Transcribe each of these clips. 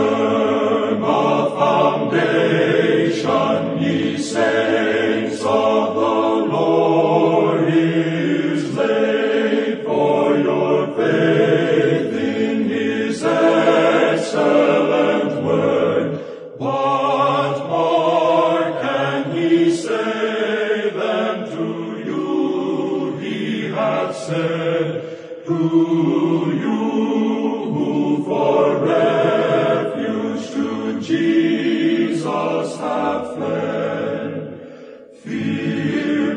firm a foundation, ye saints of the Lord is laid, for your faith in his excellent word. What more can he say than to you he hath said? To you who for refuge to Jesus have fled, fear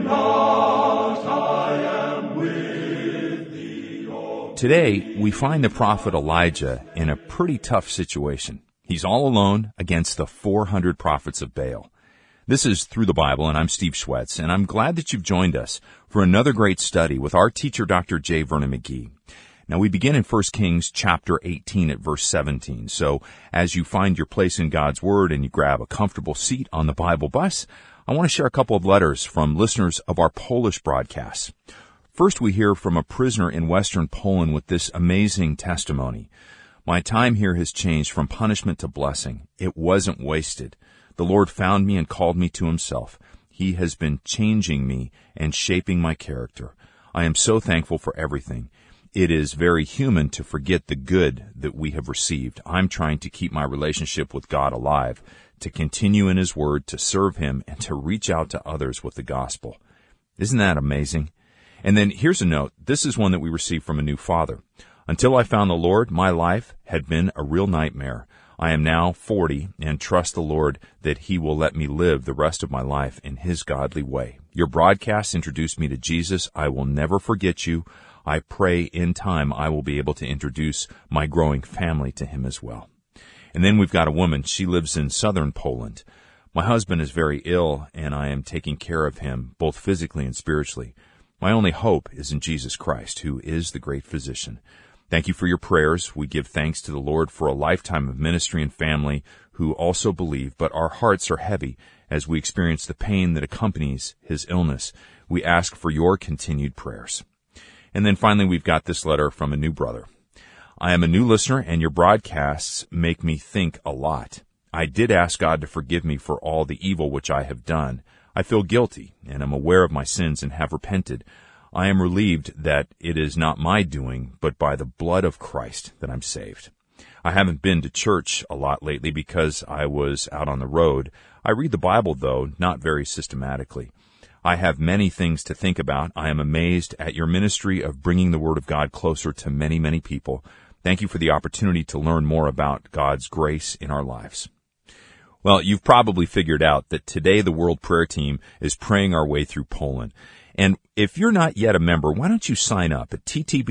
not, I am with thee. Today, we find the prophet Elijah in a pretty tough situation. He's all alone against the 400 prophets of Baal. This is Through the Bible, and I'm Steve Schwetz, and I'm glad that you've joined us for another great study with our teacher, Dr. J. Vernon McGee. Now, we begin in 1 Kings chapter 18 at verse 17. So, as you find your place in God's Word and you grab a comfortable seat on the Bible bus, I want to share a couple of letters from listeners of our Polish broadcasts. First, we hear from a prisoner in Western Poland with this amazing testimony. My time here has changed from punishment to blessing. It wasn't wasted. The Lord found me and called me to himself. He has been changing me and shaping my character. I am so thankful for everything. It is very human to forget the good that we have received. I'm trying to keep my relationship with God alive, to continue in his word, to serve him, and to reach out to others with the gospel. Isn't that amazing? And then here's a note. This is one that we received from a new father. Until I found the Lord, my life had been a real nightmare. I am now 40 and trust the Lord that he will let me live the rest of my life in his godly way. Your broadcast introduced me to Jesus. I will never forget you. I pray in time I will be able to introduce my growing family to him as well. And then we've got a woman. She lives in southern Poland. My husband is very ill, and I am taking care of him, both physically and spiritually. My only hope is in Jesus Christ, who is the great physician. Thank you for your prayers. We give thanks to the Lord for a lifetime of ministry and family who also believe, but our hearts are heavy as we experience the pain that accompanies his illness. We ask for your continued prayers. And then finally, we've got this letter from a new brother. I am a new listener, and your broadcasts make me think a lot. I did ask God to forgive me for all the evil which I have done. I feel guilty, and am aware of my sins and have repented. I am relieved that it is not my doing, but by the blood of Christ that I'm saved. I haven't been to church a lot lately because I was out on the road. I read the Bible, though, not very systematically. I have many things to think about. I am amazed at your ministry of bringing the Word of God closer to many, many people. Thank you for the opportunity to learn more about God's grace in our lives. Well, you've probably figured out that today the World Prayer Team is praying our way through Poland. And if you're not yet a member, why don't you sign up at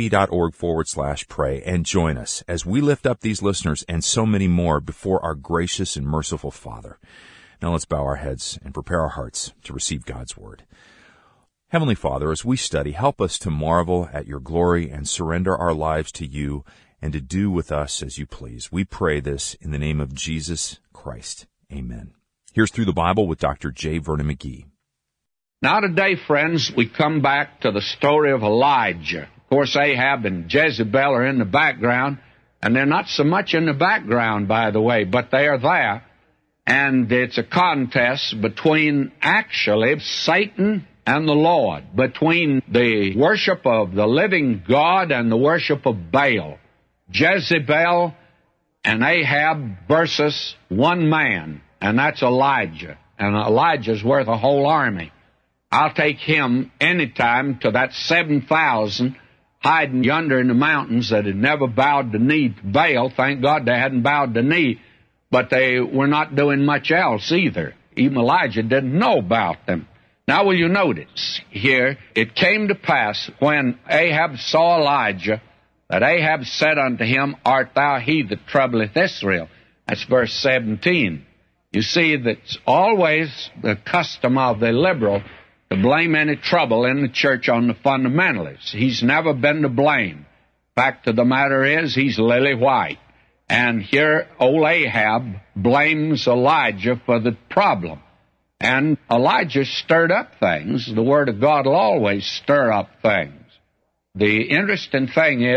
ttb.org/pray and join us as we lift up these listeners and so many more before our gracious and merciful Father. Now let's bow our heads and prepare our hearts to receive God's Word. Heavenly Father, as we study, help us to marvel at your glory and surrender our lives to you and to do with us as you please. We pray this in the name of Jesus Christ. Amen. Here's Through the Bible with Dr. J. Vernon McGee. Now today, friends, we come back to the story of Elijah. Of course, Ahab and Jezebel are in the background, and they're not so much in the background, by the way, but they are there. And it's a contest between actually Satan and the Lord, between the worship of the living God and the worship of Baal. Jezebel and Ahab versus one man, and that's Elijah. And Elijah's worth a whole army. I'll take him anytime to that 7,000 hiding yonder in the mountains that had never bowed the knee to Baal. Thank God they hadn't bowed the knee, but they were not doing much else either. Even Elijah didn't know about them. Now will you notice here, it came to pass when Ahab saw Elijah, that Ahab said unto him, Art thou he that troubleth Israel? That's verse 17. You see, that's always the custom of the liberal to blame any trouble in the church on the fundamentalists. He's never been to blame. Fact of the matter is, he's lily white. And here, old Ahab blames Elijah for the problem. And Elijah stirred up things. The Word of God will always stir up things. The interesting thing is,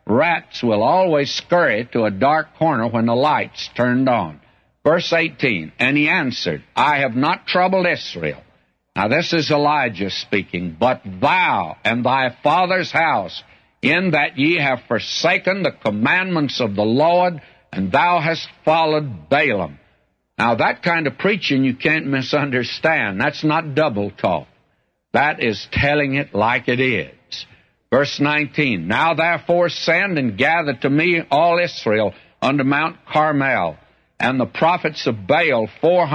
rats will always scurry to a dark corner when the light's turned on. Verse 18, and he answered, I have not troubled Israel. Now this is Elijah speaking. But thou and thy father's house, in that ye have forsaken the commandments of the Lord, and thou hast followed Balaam. Now that kind of preaching you can't misunderstand. That's not double talk. That is telling it like it is. Verse 19, now therefore send and gather to me all Israel unto Mount Carmel, and the prophets of Baal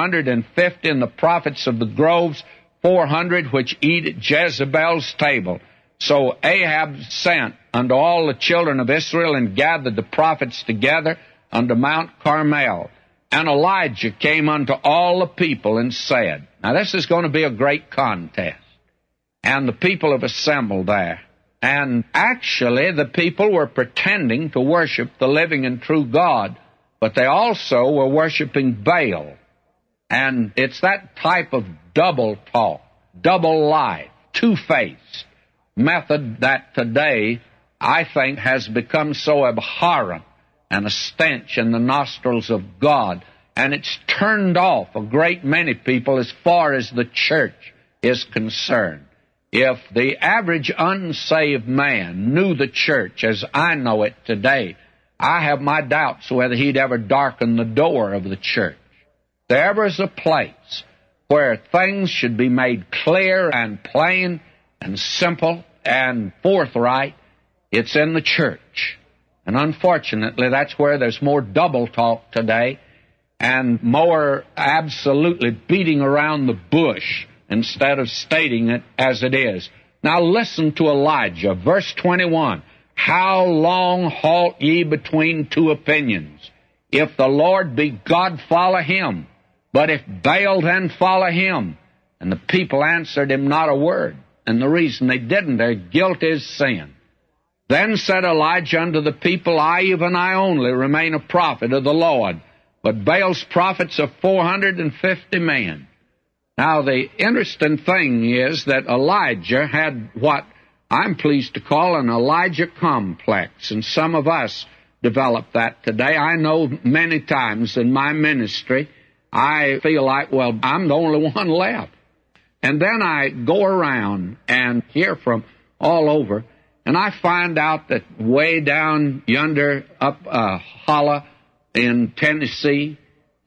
450, and the prophets of the groves 400, which eat at Jezebel's table. So Ahab sent unto all the children of Israel, and gathered the prophets together unto Mount Carmel. And Elijah came unto all the people and said, now this is going to be a great contest. And the people have assembled there. And actually the people were pretending to worship the living and true God, but they also were worshiping Baal. And it's that type of double talk, double life, two-faced method that today I think has become so abhorrent and a stench in the nostrils of God, and it's turned off a great many people as far as the church is concerned. If the average unsaved man knew the church as I know it today, I have my doubts whether he'd ever darken the door of the church. If there ever is a place where things should be made clear and plain and simple and forthright, it's in the church. And unfortunately, that's where there's more double talk today and more absolutely beating around the bush instead of stating it as it is. Now listen to Elijah, verse 21. How long halt ye between two opinions? If the Lord be God, follow him. But if Baal, then follow him. And the people answered him not a word. And the reason they didn't, their guilt is sin. Then said Elijah unto the people, I, even I only, remain a prophet of the Lord, but Baal's prophets are 450 men. Now, the interesting thing is that Elijah had what I'm pleased to call an Elijah complex, and some of us develop that today. I know many times in my ministry, I feel like, well, I'm the only one left. And then I go around and hear from all over, and I find out that way down yonder up Holla in Tennessee,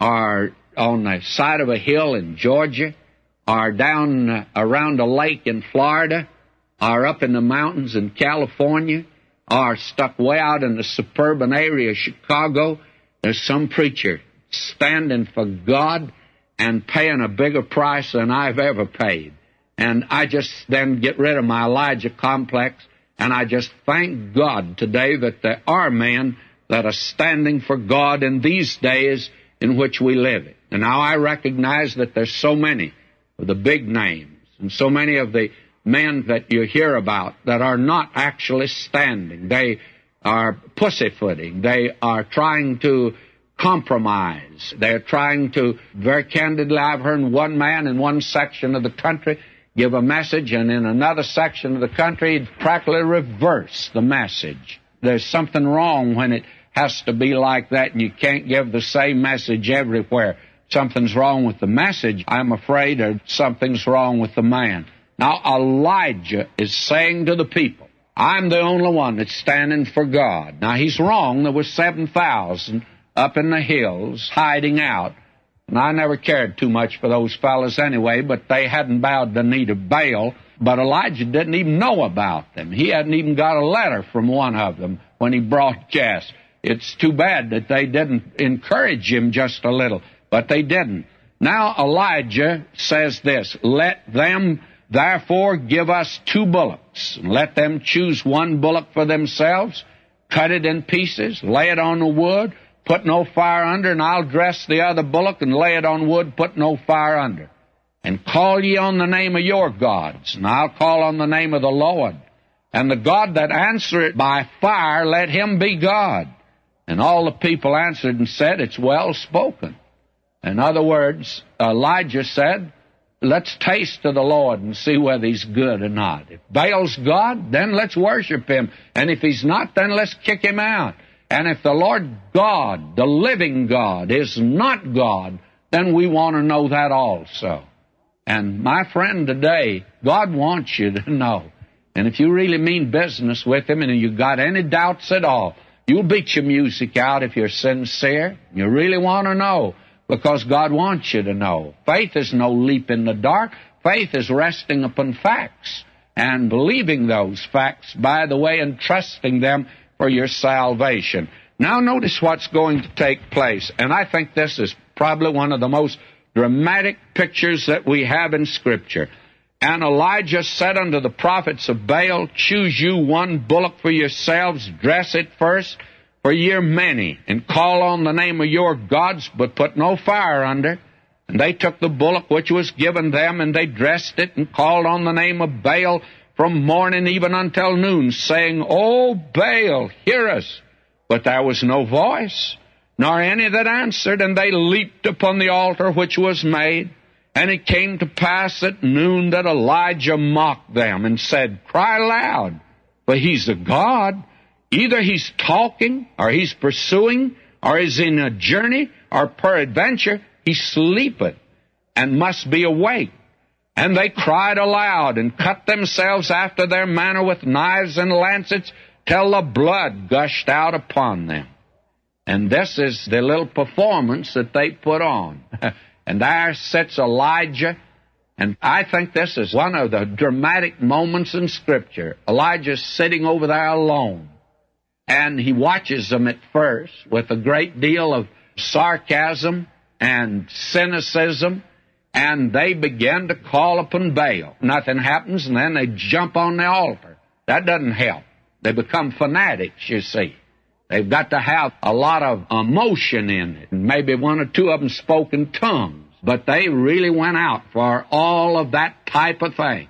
or on the side of a hill in Georgia, or down around a lake in Florida, or up in the mountains in California, or stuck way out in the suburban area of Chicago, there's some preacher standing for God and paying a bigger price than I've ever paid. And I just then get rid of my Elijah complex, and I just thank God today that there are men that are standing for God in these days in which we live. And now I recognize that there's so many of the big names and so many of the men that you hear about that are not actually standing. They are pussyfooting. They are trying to compromise. They're trying to, very candidly, I've heard one man in one section of the country give a message, and in another section of the country, he'd practically reverse the message. There's something wrong when it has to be like that, and you can't give the same message everywhere. Something's wrong with the message, I'm afraid, or something's wrong with the man. Now, Elijah is saying to the people, I'm the only one that's standing for God. Now, he's wrong. There were 7,000 up in the hills hiding out. And I never cared too much for those fellas anyway, but they hadn't bowed the knee to Baal. But Elijah didn't even know about them. He hadn't even got a letter from one of them when he broadcast. It's too bad that they didn't encourage him just a little, but they didn't. Now Elijah says this, let them therefore give us 2 bullocks. Let them choose 1 bullock for themselves, cut it in pieces, lay it on the wood, put no fire under, and I'll dress the other bullock and lay it on wood, put no fire under. And call ye on the name of your gods, and I'll call on the name of the Lord. And the God that answereth by fire, let him be God. And all the people answered and said, it's well spoken. In other words, Elijah said, let's taste of the Lord and see whether He's good or not. If Baal's God, then let's worship Him. And if He's not, then let's kick Him out. And if the Lord God, the living God, is not God, then we want to know that also. And my friend, today, God wants you to know. And if you really mean business with Him and you've got any doubts at all, you'll beat your music out if you're sincere. You really want to know, because God wants you to know. Faith is no leap in the dark. Faith is resting upon facts and believing those facts, by the way, and trusting them for your salvation. Now notice what's going to take place, and I think this is probably one of the most dramatic pictures that we have in Scripture. And Elijah said unto the prophets of Baal, choose you one bullock for yourselves, dress it first, for ye are many, and call on the name of your gods, but put no fire under. And they took the bullock which was given them, and they dressed it, and called on the name of Baal from morning even until noon, saying, O Baal, hear us. But there was no voice, nor any that answered, and they leaped upon the altar which was made. And it came to pass at noon that Elijah mocked them, and said, cry loud, for he's a god. Either he's talking, or he's pursuing, or is in a journey, or peradventure he sleepeth, and must be awake. And they cried aloud, and cut themselves after their manner with knives and lancets, till the blood gushed out upon them. And this is the little performance that they put on. And there sits Elijah, and I think this is one of the dramatic moments in Scripture. Elijah's sitting over there alone, and he watches them at first with a great deal of sarcasm and cynicism, and they begin to call upon Baal. Nothing happens, and then they jump on the altar. That doesn't help. They become fanatics, you see. They've got to have a lot of emotion in it. And maybe one or two of them spoke in tongues. But they really went out for all of that type of thing.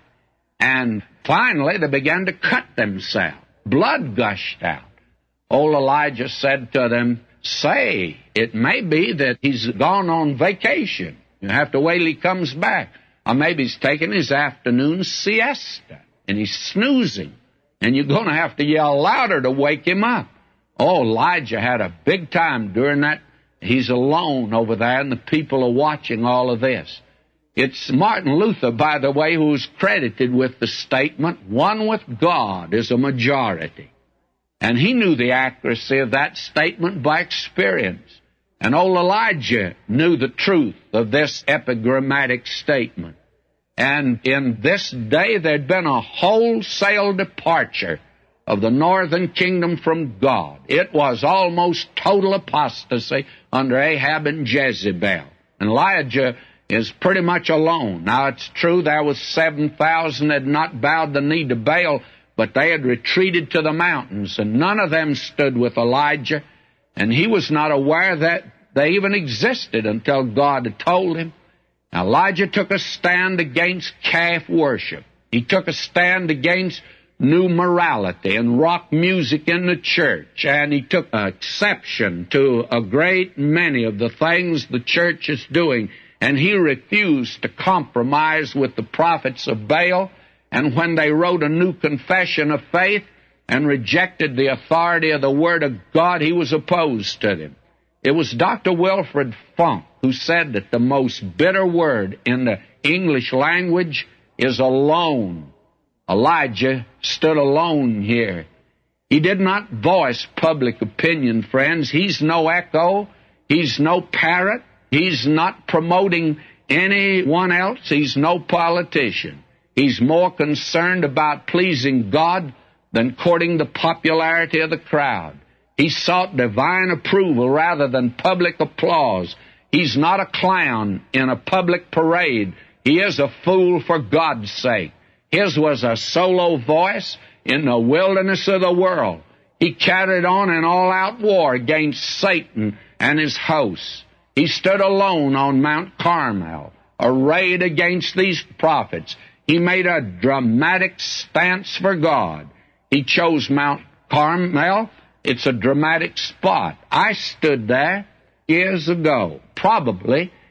And finally, they began to cut themselves. Blood gushed out. Old Elijah said to them, say, it may be that he's gone on vacation. You have to wait till he comes back. Or maybe he's taking his afternoon siesta, and he's snoozing. And you're going to have to yell louder to wake him up. Oh, Elijah had a big time during that. He's alone over there, and the people are watching all of this. It's Martin Luther, by the way, who's credited with the statement, one with God is a majority. And he knew the accuracy of that statement by experience. And old Elijah knew the truth of this epigrammatic statement. And in this day, there'd been a wholesale departure of the northern kingdom from God. It was almost total apostasy under Ahab and Jezebel. And Elijah is pretty much alone. Now, it's true there was 7,000 that had not bowed the knee to Baal, but they had retreated to the mountains, and none of them stood with Elijah, and he was not aware that they even existed until God had told him. Now, Elijah took a stand against calf worship. He took a stand against new morality and rock music in the church, and he took exception to a great many of the things the church is doing, and he refused to compromise with the prophets of Baal. And when they wrote a new confession of faith and rejected the authority of the Word of God, he was opposed to them. It was Dr. Wilfred Funk who said that the most bitter word in the English language is alone. Elijah stood alone here. He did not voice public opinion, friends. He's no echo. He's no parrot. He's not promoting anyone else. He's no politician. He's more concerned about pleasing God than courting the popularity of the crowd. He sought divine approval rather than public applause. He's not a clown in a public parade. He is a fool for God's sake. His was a solo voice in the wilderness of the world. He carried on an all-out war against Satan and his hosts. He stood alone on Mount Carmel, arrayed against these prophets. He made a dramatic stance for God. He chose Mount Carmel. It's a dramatic spot. I stood there years ago, probably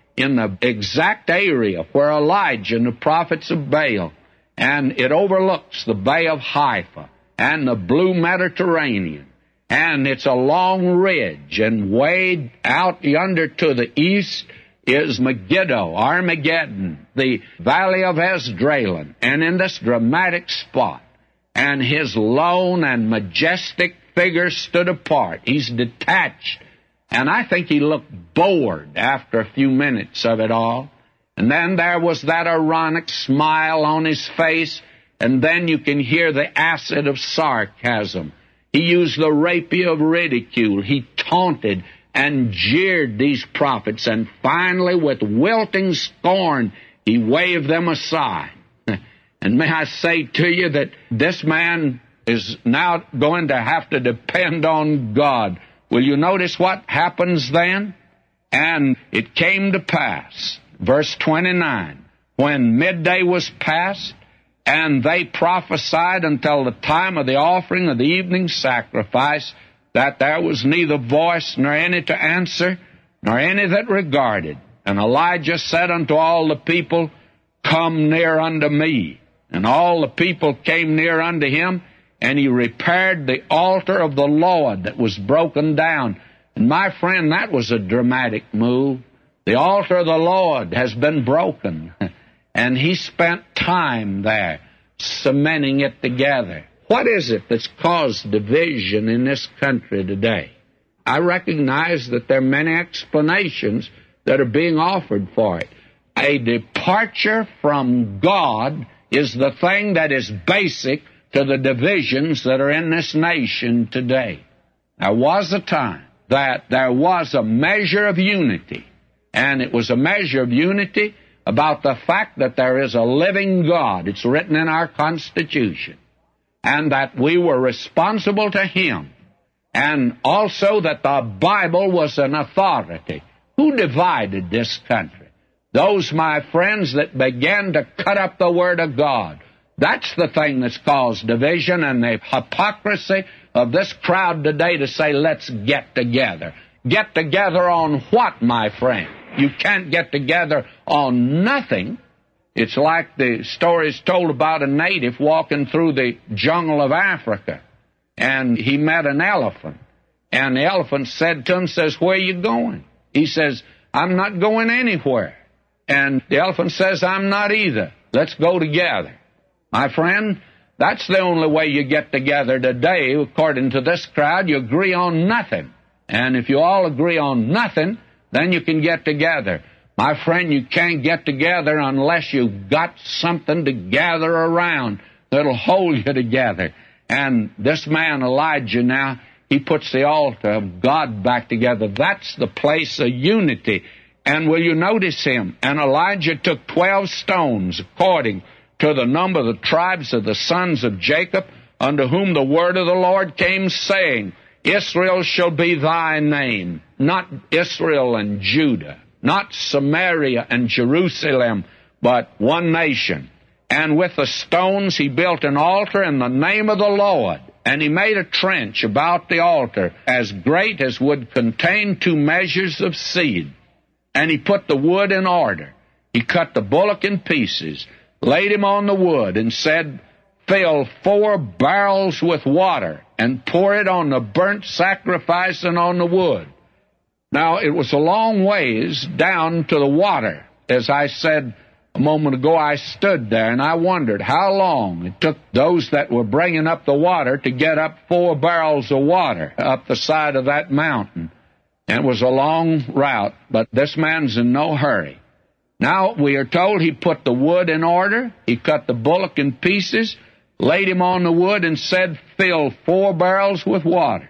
in the exact area where Elijah and the prophets of Baal, and it overlooks the Bay of Haifa and the blue Mediterranean, and it's a long ridge, and way out yonder to the east is Megiddo, Armageddon, the valley of Esdraelon, and in this dramatic spot, and his lone and majestic figure stood apart. He's detached, and I think he looked bored after a few minutes of it all. And then there was that ironic smile on his face, and then you can hear the acid of sarcasm. He used the rapier of ridicule. He taunted and jeered these prophets, and finally, with wilting scorn, he waved them aside. And may I say to you that this man is now going to have to depend on God. Will you notice what happens then? And it came to pass, verse 29, when midday was past, and they prophesied until the time of the offering of the evening sacrifice, that there was neither voice nor any to answer, nor any that regarded. And Elijah said unto all the people, Come near unto me. And all the people came near unto him, and he repaired the altar of the Lord that was broken down. And my friend, that was a dramatic move. The altar of the Lord has been broken. And he spent time there cementing it together. What is it that's caused division in this country today? I recognize that there are many explanations that are being offered for it. A departure from God is the thing that is basic to the divisions that are in this nation today. There was a time that there was a measure of unity, and it was a measure of unity about the fact that there is a living God. It's written in our Constitution, and that we were responsible to Him, and also that the Bible was an authority. Who divided this country? Those, my friends, that began to cut up the Word of God. That's the thing that's caused division, and the hypocrisy of this crowd today to say, let's get together. Get together on what, my friend? You can't get together on nothing. It's like the stories told about a native walking through the jungle of Africa, and he met an elephant. And the elephant said to him, says, where are you going? He says, I'm not going anywhere. And the elephant says, I'm not either. Let's go together. My friend, that's the only way you get together today. According to this crowd, you agree on nothing. And if you all agree on nothing, then you can get together. My friend, you can't get together unless you've got something to gather around that'll hold you together. And this man, Elijah, now, he puts the altar of God back together. That's the place of unity. And will you notice him? And Elijah took 12 stones, according to the number of the tribes of the sons of Jacob, unto whom the word of the Lord came, saying, Israel shall be thy name, not Israel and Judah, not Samaria and Jerusalem, but one nation. And with the stones he built an altar in the name of the Lord. And he made a trench about the altar as great as would contain 2 measures of seed. And he put the wood in order. He cut the bullock in pieces, laid him on the wood, and said, Fill 4 barrels with water, and pour it on the burnt sacrifice and on the wood. Now, it was a long ways down to the water. As I said a moment ago, I stood there, and I wondered how long it took those that were bringing up the water to get up 4 barrels of water up the side of that mountain. And it was a long route, but this man's in no hurry. Now, we are told he put the wood in order, he cut the bullock in pieces, laid him on the wood, and said, Fill 4 barrels with water.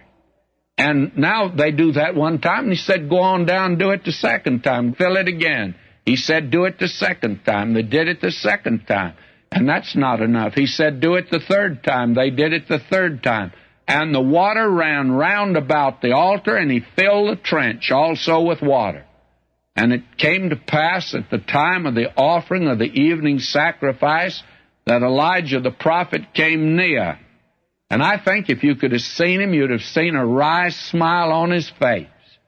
And now they do that one time, and he said, Go on down and do it the second time. Fill it again. He said, Do it the second time. They did it the second time. And that's not enough. He said, Do it the third time. They did it the third time. And the water ran round about the altar, and he filled the trench also with water. And it came to pass at the time of the offering of the evening sacrifice that Elijah the prophet came near. And I think if you could have seen him, you'd have seen a wry smile on his face.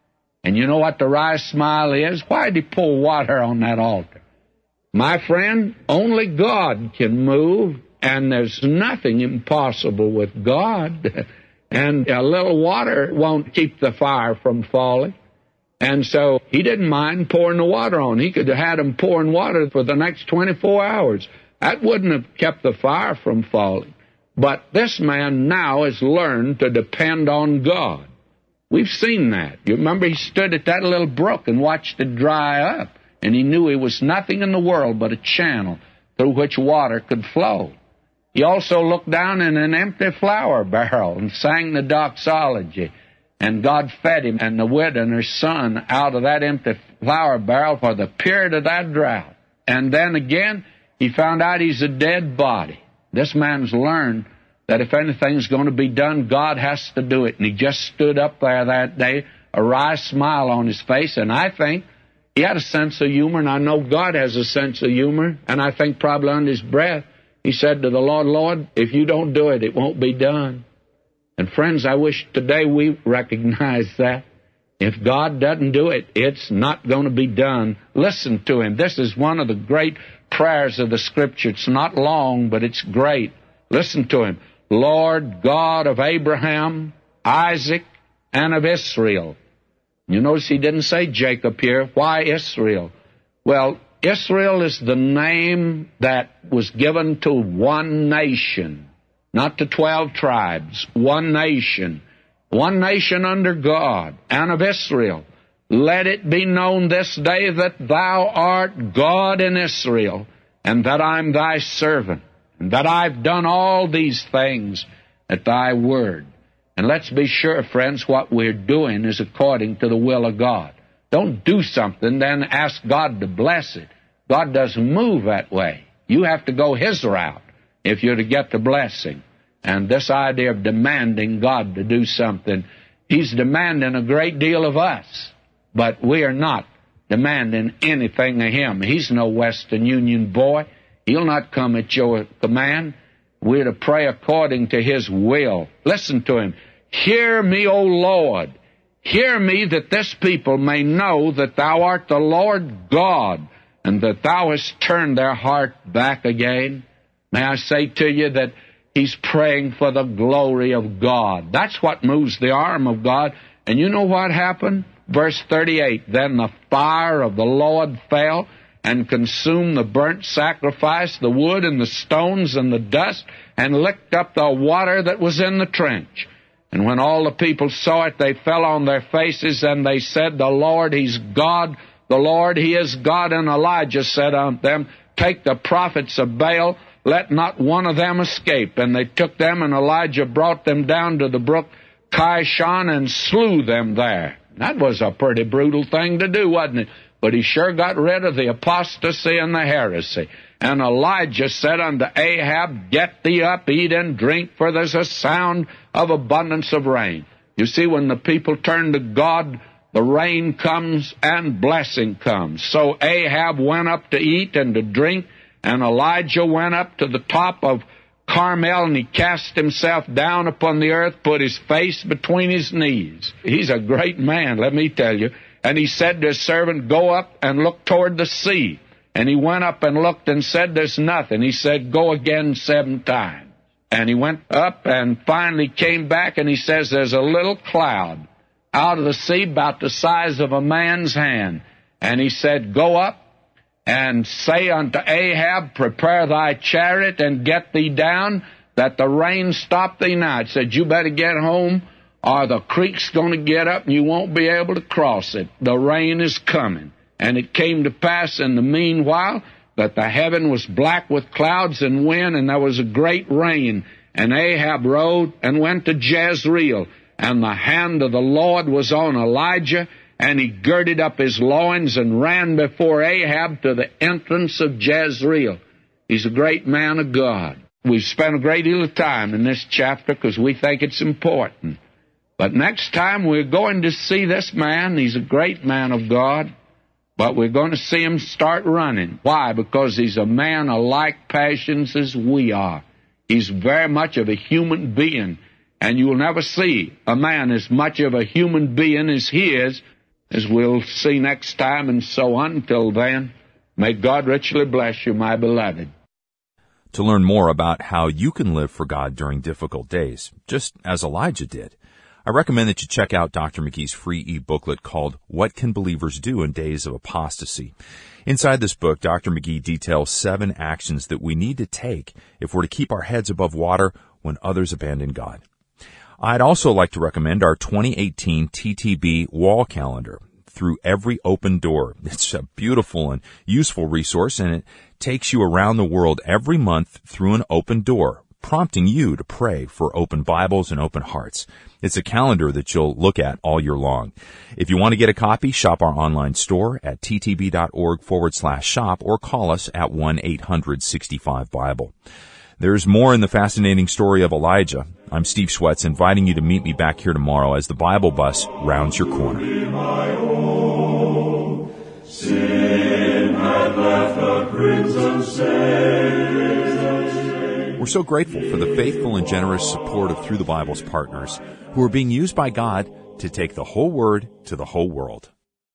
And you know what the wry smile is? Why did he pour water on that altar? My friend, only God can move, and there's nothing impossible with God. And a little water won't keep the fire from falling. And so he didn't mind pouring the water on. He could have had him pouring water for the next 24 hours. That wouldn't have kept the fire from falling. But this man now has learned to depend on God. We've seen that. You remember he stood at that little brook and watched it dry up, and he knew he was nothing in the world but a channel through which water could flow. He also looked down in an empty flour barrel and sang the doxology, and God fed him and the widow and her son out of that empty flour barrel for the period of that drought. And then again, he found out he's a dead body. This man's learned that if anything's going to be done, God has to do it. And he just stood up there that day, a wry smile on his face, and I think he had a sense of humor, and I know God has a sense of humor, and I think probably under his breath, he said to the Lord, Lord, if you don't do it, it won't be done. And friends, I wish today we recognize that. If God doesn't do it, it's not going to be done. Listen to him. This is one of the great prayers of the Scripture. It's not long, but it's great. Listen to him. Lord God of Abraham, Isaac, and of Israel. You notice he didn't say Jacob here. Why Israel? Well, Israel is the name that was given to one nation, not to 12 tribes, one nation under God, and of Israel. Let it be known this day that thou art God in Israel, and that I'm thy servant, and that I've done all these things at thy word. And let's be sure, friends, what we're doing is according to the will of God. Don't do something, then ask God to bless it. God doesn't move that way. You have to go his route if you're to get the blessing. And this idea of demanding God to do something, he's demanding a great deal of us, but we are not demanding anything of him. He's no Western Union boy. He'll not come at your command. We're to pray according to his will. Listen to him. Hear me, O Lord. Hear me, that this people may know that thou art the Lord God, and that thou hast turned their heart back again. May I say to you that he's praying for the glory of God. That's what moves the arm of God. And you know what happened? Verse 38, then the fire of the Lord fell and consumed the burnt sacrifice, the wood and the stones and the dust, and licked up the water that was in the trench. And when all the people saw it, they fell on their faces, and they said, the Lord, he's God. The Lord, he is God. And Elijah said unto them, take the prophets of Baal, let not one of them escape. And they took them, and Elijah brought them down to the brook Kishon and slew them there. That was a pretty brutal thing to do, wasn't it? But he sure got rid of the apostasy and the heresy. And Elijah said unto Ahab, get thee up, eat and drink, for there's a sound of abundance of rain. You see, when the people turn to God, the rain comes and blessing comes. So Ahab went up to eat and to drink, and Elijah went up to the top of Carmel, and he cast himself down upon the earth, put his face between his knees. He's a great man, let me tell you. And he said to his servant, go up and look toward the sea. And he went up and looked and said, there's nothing. He said, go again 7 times. And he went up and finally came back, and he says, there's a little cloud out of the sea about the size of a man's hand. And he said, go up and say unto Ahab, prepare thy chariot and get thee down, that the rain stop thee now. It said, you better get home, or the creek's going to get up and you won't be able to cross it. The rain is coming. And it came to pass in the meanwhile that the heaven was black with clouds and wind, and there was a great rain. And Ahab rode and went to Jezreel, and the hand of the Lord was on Elijah, and he girded up his loins and ran before Ahab to the entrance of Jezreel. He's a great man of God. We've spent a great deal of time in this chapter because we think it's important. But next time we're going to see this man. He's a great man of God, but we're going to see him start running. Why? Because he's a man of like passions as we are. He's very much of a human being, and you will never see a man as much of a human being as he is as we'll see next time, and so on. Until then, may God richly bless you, my beloved. To learn more about how you can live for God during difficult days, just as Elijah did, I recommend that you check out Dr. McGee's free e-booklet called What Can Believers Do in Days of Apostasy? Inside this book, Dr. McGee details 7 actions that we need to take if we're to keep our heads above water when others abandon God. I'd also like to recommend our 2018 TTB wall calendar, Through Every Open Door. It's a beautiful and useful resource, and it takes you around the world every month through an open door, prompting you to pray for open Bibles and open hearts. It's a calendar that you'll look at all year long. If you want to get a copy, shop our online store at ttb.org/shop or call us at 1-800-65-BIBLE. There's more in the fascinating story of Elijah. I'm Steve Schwetz, inviting you to meet me back here tomorrow as the Bible bus rounds your corner. Sin had left a crimson stain. We're so grateful for the faithful and generous support of Through the Bible's partners, who are being used by God to take the whole Word to the whole world.